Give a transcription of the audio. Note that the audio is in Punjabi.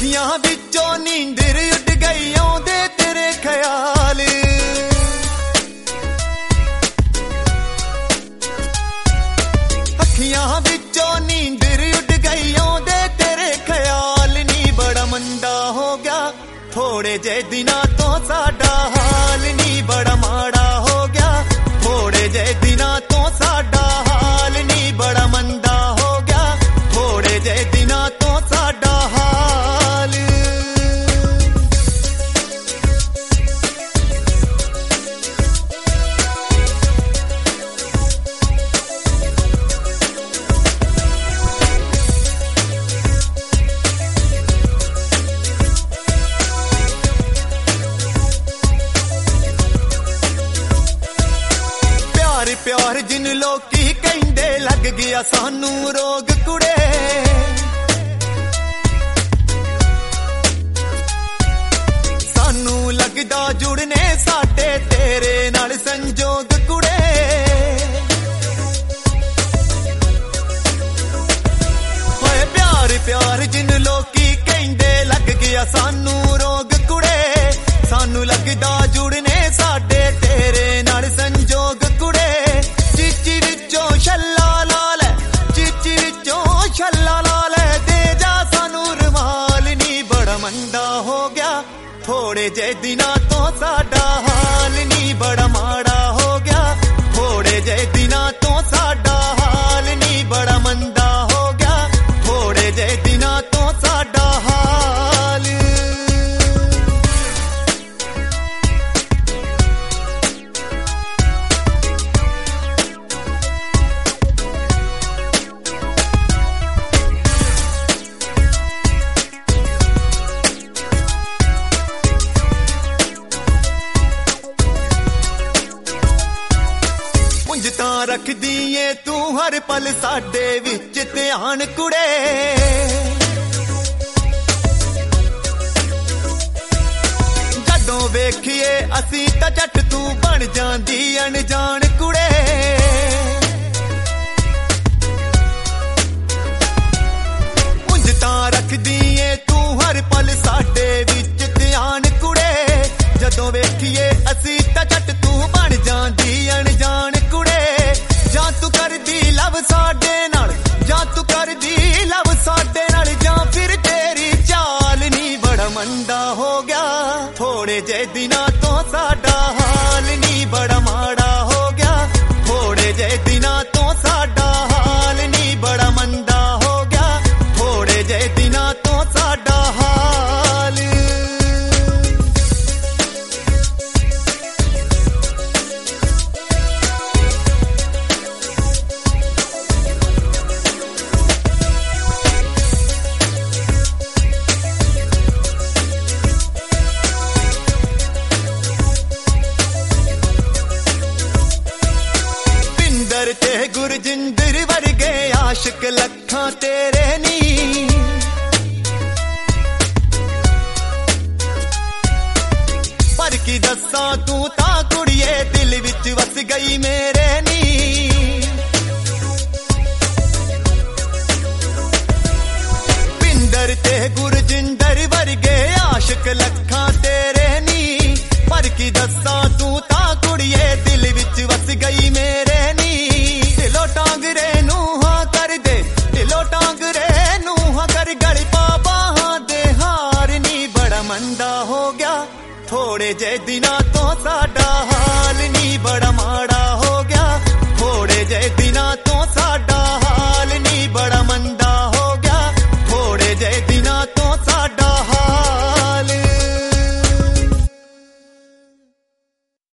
ਅੱਖੀਆਂ ਵਿੱਚੋਂ ਨੀਂਦਰ ਉੱਡ ਗਈ ਆਉਂਦੇ ਤੇਰੇ ਖਿਆਲ। ਅੱਖੀਆਂ ਵਿੱਚੋਂ ਨੀਂਦਰ ਉੱਡ ਗਈ ਆਉਂਦੇ ਤੇਰੇ ਖਿਆਲ ਨੀ ਬੜਾ ਮੰਦਾ ਹੋ ਗਿਆ ਥੋੜੇ ਜਿਹੇ ਦਿਨਾਂ ਤੋਂ ਸਾਡਾ ਹਾਲ ਨੀ ਬੜਾ ਮਾੜਾ ਹੋ ਗਿਆ ਥੋੜੇ ਜਿਹੇ ਦਿਨਾਂ ਤੋਂ ਸਾਡਾ ਹਾਲ ਨੀ ਬੜਾ ਮੰਦਾ ਹੋ ਗਿਆ ਥੋੜੇ ਜਿਹੇ ਦਿਨਾਂ ਤੋਂ ਸਾਡਾ ਹਾਲ। ਪਿਆਰ ਜਿਨ ਲੋਕੀ ਕਹਿੰਦੇ ਲੱਗ ਗਿਆ ਸਾਨੂੰ ਰੋਗ ਕੁੜੇ। ਸਾਨੂੰ ਲੱਗਦਾ ਜੁੜਨੇ ਸਾਡੇ ਤੇਰੇ ਨਾਲ ਸੰਜੋਗ ਕੁੜੇ। ਹੋਏ ਪਿਆਰ ਪਿਆਰ ਜਿਨ ਲੋਕੀ ਕਹਿੰਦੇ ਲੱਗ ਗਿਆ ਸਾਨੂੰ ਰੋਗ ਕੁੜੇ। ਸਾਨੂੰ ਲੱਗਦਾ ਜੁੜਨੇ ਸਾਡੇ ਤੇਰੇ ਨਾਲ ਸੰਜੋਗ ਕੁੜੇ। ਚੀਚੀ ਵਿੱਚੋਂ ਛੱਲਾ ਲਾ ਲੈ ਚੀਚੀ ਵਿੱਚੋਂ ਛੱਲਾ ਲਾ ਲੈ ਦੇ ਜਾ ਸਾਨੂੰ ਰੁਮਾਲ ਨੀ ਬੜਾ ਮੰਦਾ ਹੋ ਗਿਆ ਥੋੜੇ ਜਿਹੇ ਦਿਨਾਂ ਤੋਂ ਸਾਡਾ ਹਾਲ ਨੀ ਬੜਾ ਮਾੜਾ ਹੋ ਗਿਆ ਥੋੜੇ ਜਿਹੇ ਦਿਨਾਂ ਤੋਂ ਸਾਡਾ ਹਾਲ ਨੀ ਬੜਾ ਮੰਦਾ ਹੋ ਗਿਆ ਥੋੜੇ ਜਿਹੇ ਦਿਨਾਂ ਤੋਂ ਸਾਡਾ ਹਾਲ। ਤਾਂ ਰੱਖਦੀ ਏ ਤੂੰ ਹਰ ਪਲ ਸਾਡੇ ਵਿੱਚ ਧਿਆਨ ਕੁੜੇ। ਜਦੋਂ ਵੇਖੀਏ ਅਸੀਂ ਤਾਂ ਝੱਟ ਤੂੰ ਬਣ ਜਾਂਦੀ ਅਣਜਾਣ ਕੁੜੇ। ਉਂਝ ਤਾਂ ਰੱਖਦੀ ਏ ਤੂੰ ਹਰ ਪਲ ਸਾਡੇ ਵਿੱਚ ਧਿਆਨ ਕੁੜੇ। ਜਦੋਂ ਵੇਖੀਏ ਅਸੀਂ ਤਾਂ ਝੱਟ ਤੂੰ ਬਣ ਜਾਂਦੀ ਅਣਜਾਣ ਕੁੜੇ। ਜਾਂ ਤੂੰ ਕਰਦੀ ਲਵ ਸਾਡੇ ਨਾਲ ਜਾਂ ਤੂੰ ਕਰਦੀ ਲਵ ਸਾਡੇ ਨਾਲ ਜਾਂ ਫਿਰ ਤੇਰੀ ਚਾਲ ਨੀ ਬੜਾ ਮੰਦਾ ਹੋ ਗਿਆ ਥੋੜੇ ਜਿਹੇ ਦਿਨਾਂ ਤੋਂ ਸਾਡਾ ਹਾਲ ਨੀ ਬੜਾ ਮਾੜਾ ਹੋ ਗਿਆ ਥੋੜੇ ਜਿਹੇ ਦਿਨਾਂ ਤੋਂ ਸਾਡਾ ਹਾਲ ਨੀ ਬੜਾ ਮੰਦਾ ਹੋ ਗਿਆ ਥੋੜੇ ਜਿਹੇ ਦਿਨਾਂ ਤੋਂ ਸਾਡਾ ਹਾਲ। ਤੇ ਗੁਰਜਿੰਦਰ ਵਰਗੇ ਆਸ਼ਿਕ ਲੱਖਾਂ ਤੇਰੇ ਨੀ। ਪਰ ਕੀ ਦੱਸਾਂ ਤੂੰ ਤਾਂ ਕੁੜੀਏ ਦਿਲ ਵਿੱਚ ਵਸ ਗਈ ਮੇਰੇ ਨੀ। ਪਿੰਦਰ ਤੇ ਗੁਰਜਿੰਦਰ ਵਰਗੇ ਆਸ਼ਿਕ ਲੱਖਾਂ ਤੇਰੇ ਨੀ। ਪਰ ਕੀ ਦੱਸਾਂ ਤੂੰ ਤਾਂ ਕੁੜੀਏ ਦਿਲ ਵਿੱਚ ਵਸ ਗਈ ਮੇਰੇ ਨੀ। ਢਿੱਲੋਂ ਟਾਂਗਰੇ ਨੂੰ ਹਾਂ ਕਰ ਦੇ ਢਿੱਲੋਂ ਟਾਂਗਰੇ ਨੂੰ ਹਾਂ ਕਰ ਗਲ ਪਾ ਬਾਹਾਂ ਦੇ ਹਾਰ ਨੀ ਬੜਾ ਮੰਦਾ ਹੋ ਗਿਆ ਥੋੜੇ ਜਿਹੇ ਦਿਨਾਂ ਤੋਂ ਸਾਡਾ ਹਾਲ ਨੀ ਬੜਾ ਮਾੜਾ ਹੋ ਗਿਆ ਥੋੜੇ ਜਿਹੇ ਦਿਨਾਂ ਤੋਂ ਸਾਡਾ